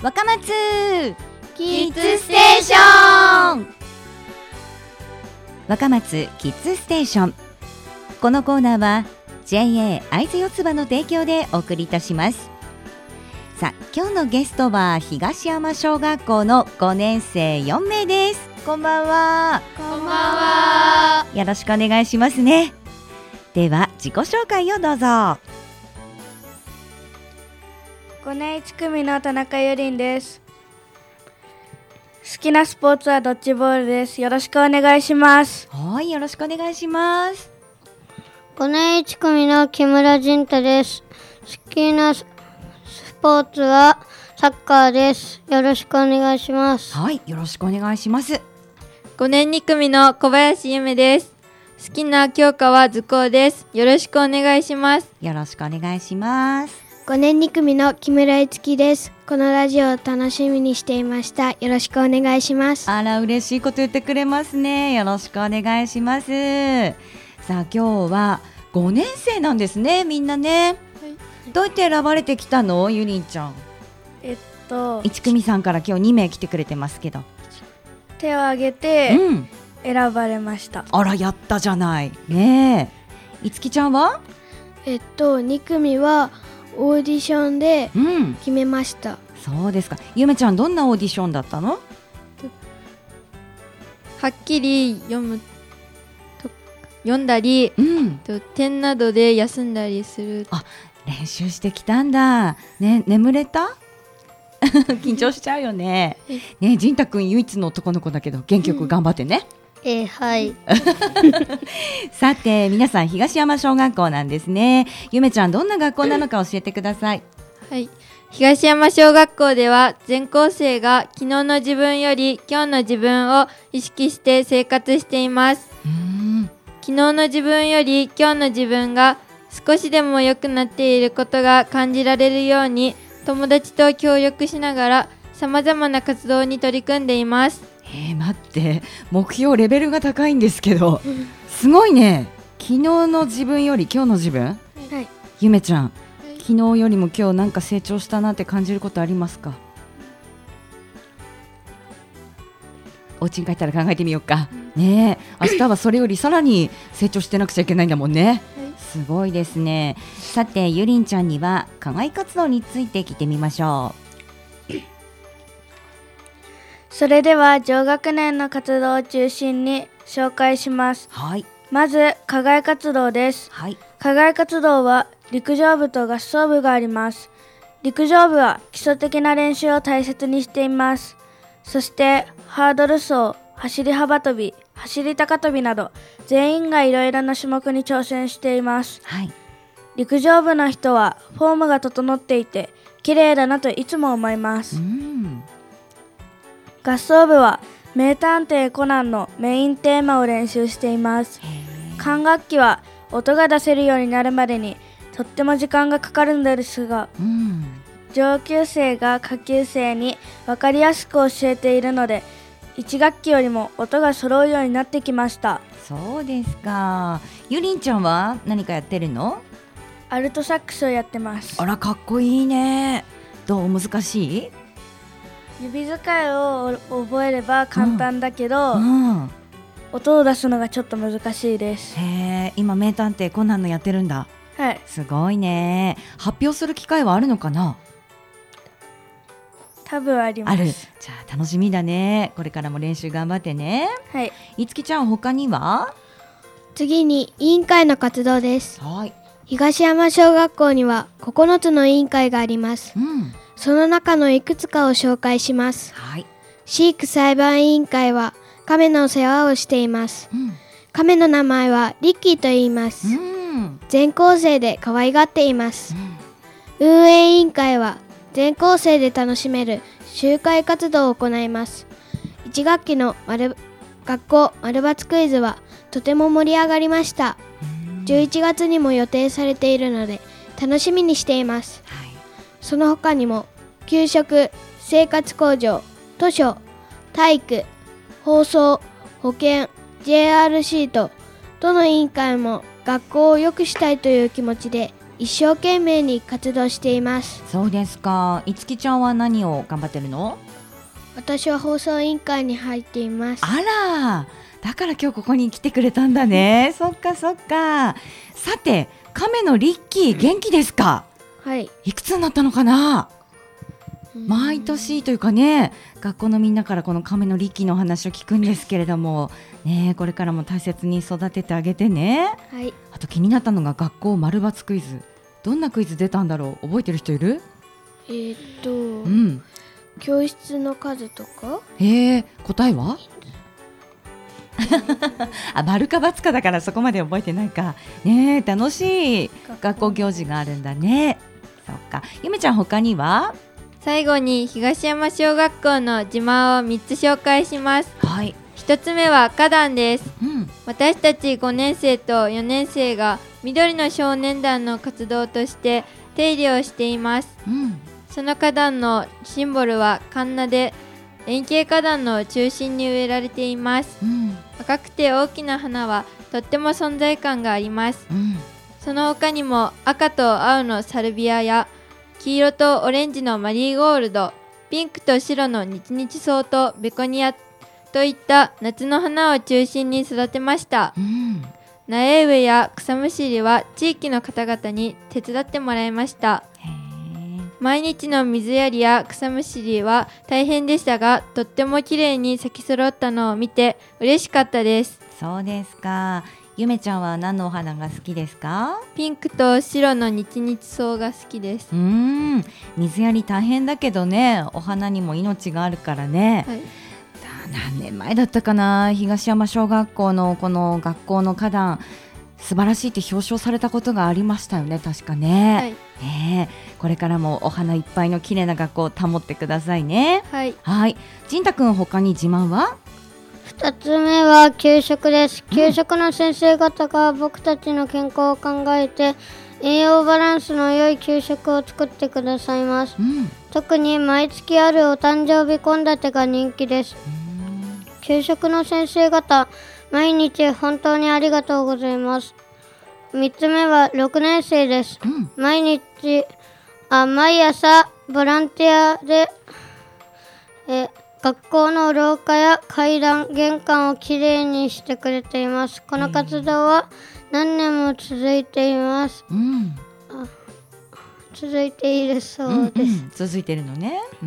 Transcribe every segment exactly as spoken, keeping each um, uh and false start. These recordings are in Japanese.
若松キッズステーション。 若松キッズステーション。このコーナーは ジェイエー 会津四つ葉の提供でお送りいたします。さあ、今日のゲストは東山小学校のごねんせいよんめいです。こんばんは。 こんばんは。 よろしくお願いしますね。では自己紹介をどうぞ。 ごねんいちくみの田中ゆりんです。好きなスポーツはドッジボールです。よろしくお願いします。 はい、よろしくお願いします。 ごねんいちくみの木村仁太です。好きなスポーツはサッカーです。よろしくお願いします。 はい、よろしくお願いします。 ごねんにくみの小林ゆめです。好きな教科は図工です。よろしくお願いします。 よろしくお願いします。 ごねんにくみの木村いつきです。このラジオを楽しみにしていました。よろしくお願いします。 あら、嬉しいこと言ってくれますね。よろしくお願いします。さあ、今日はごねんせいなんですね、みんなね、はい、どうやって選ばれてきたの、ゆりんちゃん。 えっといちくみさんから今日にめい来てくれてますけど、 手を挙げてうん選ばれました。 あら、やったじゃないねえ。いつきちゃんはえっとにくみはオーディションでうん決めました、 うん、そうですか。ゆめちゃん、どんなオーディションだったの？ はっきり読むと読んだり、うん、と点などで休んだりする。 あ、練習してきたんだ、ね、眠れた？緊張しちゃうよね。ね、仁太くん唯一の男の子だけど元気よく頑張ってね、 うん、えー、はいさて、皆さん東山小学校なんですね。ゆめちゃん、どんな学校なのか教えてください。 はい、東山小学校では全校生が昨日の自分より今日の自分を意識して生活しています。 うーん、 昨日の自分より今日の自分が少しでも良くなっていることが感じられるように、友達と協力しながらさまざまな活動に取り組んでいます。 えー、待って、目標レベルが高いんですけどすごいね。昨日の自分より今日の自分、はい、ゆめちゃん、はい、昨日よりも今日なんか成長したなって感じることありますか？お家に帰ったら考えてみようか、うん、ねえ、明日はそれよりさらに成長してなくちゃいけないんだもんね、はい、すごいですね。さて、ゆりんちゃんには課外活動について聞いてみましょう。 それでは上学年の活動を中心に紹介します。 はい、 まず課外活動です。はい、課外活動は陸上部と合奏部があります。陸上部は基礎的な練習を大切にしています。そしてハードル走、走り幅跳び、走り高跳びなど全員がいろいろな種目に挑戦しています。はい、陸上部の人はフォームが整っていて綺麗だなといつも思います。うん、合奏部は名探偵コナンのメインテーマを練習しています。管楽器は音が出せるようになるまでにとっても時間がかかるのですが、うん、上級生が下級生に分かりやすく教えているのでいち学期よりも音が揃うようになってきました。 そうですか。ゆりんちゃんは何かやってるの？ アルトサックスをやってます。 あら、かっこいいね。どう、難しい？ 指使いを覚えれば簡単だけど、うんうん、音を出すのがちょっと難しいです。 へー、今名探偵コナンのやってるんだ。 はい、 すごいね。発表する機会はあるのかな？ 多分あります。 ある。じゃあ楽しみだね。これからも練習頑張ってね。 はい。 いつきちゃん、他には？ 次に委員会の活動です。 はい。 東山小学校にはここのつの委員会があります。うん、その中のいくつかを紹介します。はい、飼育裁判委員会は亀の世話をしています。うん、亀の名前はリッキーと言います。うん、全校生で可愛がっています。うん、運営委員会は全校生で楽しめる集会活動を行います。いち学期の丸学校丸抜クイズはとても盛り上がりました。じゅういちがつにも予定されているので楽しみにしています。はい、その他にも給食、生活向上、図書、体育、放送、保健、ジェイアールシー とどの委員会も学校を良くしたいという気持ちで一生懸命に活動しています。 そうですか。いつきちゃんは何を頑張ってるの？ 私は放送委員会に入っています。 あら、だから今日ここに来てくれたんだね。そっかそっか。さて、亀のリッキー元気ですか？ はい。 いくつになったのかな？毎年というかね、学校のみんなからこの亀のリッキーの話を聞くんですけれども、ね、これからも大切に育ててあげてね。 はい。 あと気になったのが学校丸抜クイズ。どんなクイズ出たんだろう？覚えてる人いる？ えー、っと、 うん、 教室の数とか。 えー、答えは？あ、丸か×かだからそこまで覚えてないか。ね、楽しい学校行事があるんだね。そっか。ゆめちゃん他には？ 最後に東山小学校の自慢をみっつ紹介します。 はい。 ひとつめは花壇です、 うん、 私たちごねん生とよねん生が緑の少年団の活動として手入れをしています、うん、その花壇のシンボルはカンナで円形花壇の中心に植えられています、うん、赤くて大きな花はとっても存在感があります、うん、その他にも赤と青のサルビアや黄色とオレンジのマリーゴールド、ピンクと白のニチニチソウとベコニアといった夏の花を中心に育てました、うん、苗植えや草むしりは地域の方々に手伝ってもらいました。毎日の水やりや草むしりは大変でしたが、とっても綺麗に咲き揃ったのを見て嬉しかったです。 そうですか。ゆめちゃんは何のお花が好きですか？ ピンクと白のニチニチソウが好きです。 うーん、水やり大変だけどね、お花にも命があるからね、はい、何年前だったかな、東山小学校のこの学校の花壇素晴らしいって表彰されたことがありましたよね、確かね、はい、ねえ、これからもお花いっぱいの綺麗な学校を保ってくださいね。 はい、 はい。じんたくん他に自慢は？ ふたつめは給食です。給食の先生方が僕たちの健康を考えて栄養バランスの良い給食を作ってくださいます、うん、特に毎月あるお誕生日献立が人気です。給食の先生方、毎日本当にありがとうございます。みっつめはろくねん生です、うん、毎日あ毎朝ボランティアでえ学校の廊下や階段、玄関をきれいにしてくれています。この活動は何年も続いています、うん、あ続いているそうです、うんうん、 続いているのね、うん、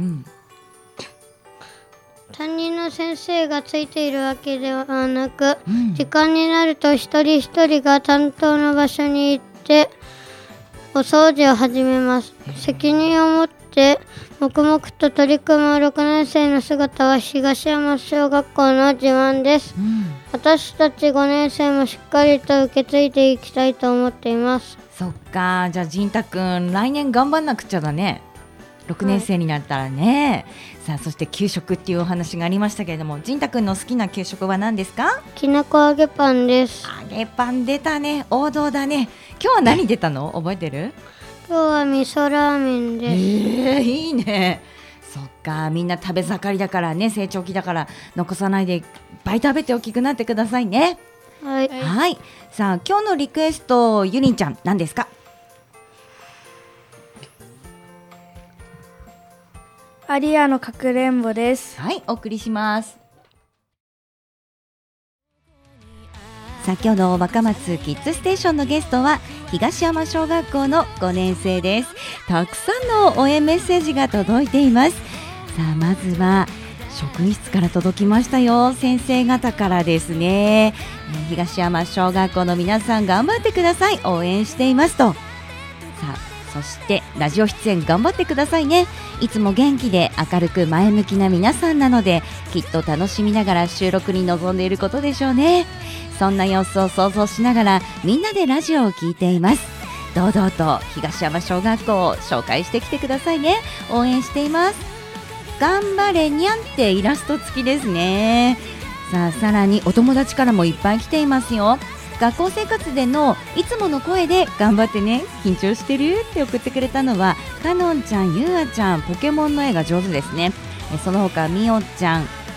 担任の先生がついているわけではなく、うん、時間になると一人一人が担当の場所に行ってお掃除を始めます。責任を持って黙々と取り組むろくねん生の姿は東山小学校の自慢です、うん、私たちごねん生もしっかりと受け継いでいきたいと思っています。 そっか、じゃあじんたくん来年頑張んなくちゃだね。ろくねん生になったらね、はい、さあそして給食っていうお話がありましたけれども、じんたくんの好きな給食は何ですか？ きなこ揚げパンです。 揚げパン出たね、王道だね。今日は何出たの覚えてる？ 今日は味噌ラーメンです。 えー、いいね。そっか、みんな食べ盛りだからね、成長期だから残さないでいっぱい食べて大きくなってくださいね。 はい、 はい。さあ今日のリクエスト、ゆりんちゃん何ですか？ アリアのかくれんぼです。 はい、お送りします。先ほど若松キッズステーションのゲストは東山小学校のごねん生です。たくさんの応援メッセージが届いています。さあまずは職員室から届きましたよ。先生方からですね、東山小学校の皆さん頑張ってください、応援していますと。さあそしてラジオ出演頑張ってくださいね。いつも元気で明るく前向きな皆さんなので、きっと楽しみながら収録に臨んでいることでしょうね。そんな様子を想像しながらみんなでラジオを聞いています。堂々と東山小学校を紹介してきてくださいね。応援しています。頑張れにゃんってイラスト付きですね。さあさらにお友達からもいっぱい来ていますよ。学校生活でのいつもの声で頑張ってね、緊張してるって送ってくれたのはかのんちゃん、ゆうあちゃん、ポケモンの絵が上手ですね。その他みおちゃん、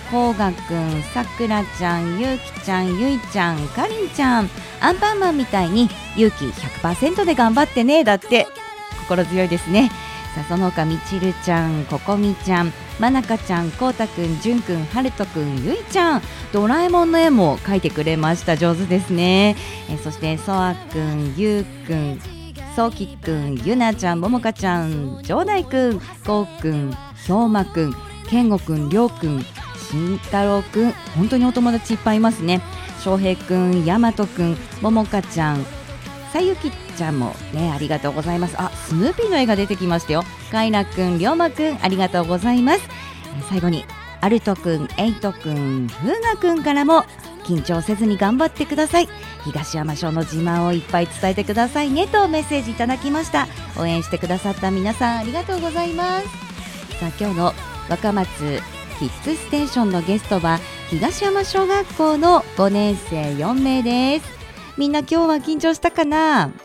こうがくん、さくらちゃん、ゆうきちゃん、ゆいちゃん、かりんちゃん、アンパンマンみたいに勇気 ひゃくパーセント で頑張ってねだって。心強いですね。さあその他みちるちゃん、ここみちゃん、まなかちゃん、こうたくん、じゅんくん、はるとくん、ゆいちゃん、ドラえもんの絵も描いてくれました。上手ですね。えそしてそあくん、ゆうくん、そうきくん、ゆなちゃん、ももかちゃん、じょうだいくん、こうくん、ひょうまくん、けんごくん、りょうくん、しんたろうくん、本当にお友達いっぱいいますね。しょうへいくん、やまとくん、ももかちゃん、さゆきちゃんもね、ありがとうございます。あ、スヌーピーの絵が出てきましたよ。かいなくん、りょうまくん、ありがとうございます。最後にあるとくん、えいとくん、ふうがくんからも緊張せずに頑張ってください。東山省の自慢をいっぱい伝えてくださいねとメッセージいただきました。応援してくださった皆さんありがとうございます。さあ今日の若松キッズステーションのゲストは東山小学校のごねんせいよんめいです。みんな今日は緊張したかな？ はい、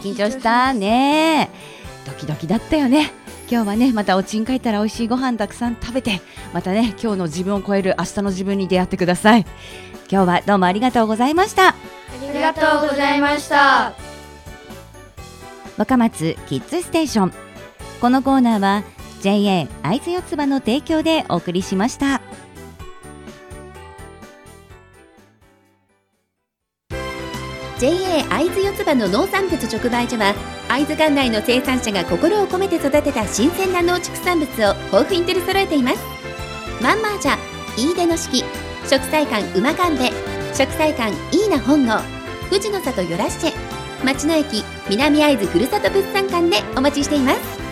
緊張したね。ドキドキだったよね。今日はねまたお家に帰ったら美味しいご飯たくさん食べて、またね今日の自分を超える明日の自分に出会ってください。今日はどうもありがとうございました。 ありがとうございました。 若松キッズステーション、このコーナーは ジェイエー 会津四つ葉の提供でお送りしました。 ジェイエー 会津四つ葉の農産物直売所は会津管内の生産者が心を込めて育てた新鮮な農畜産物を豊富に取り揃えています。マンマージャ、飯出の式、食彩館馬かんべ、食彩館いいな本郷、富士の里よらっしェ、町の駅南会津ふるさと物産館でお待ちしています。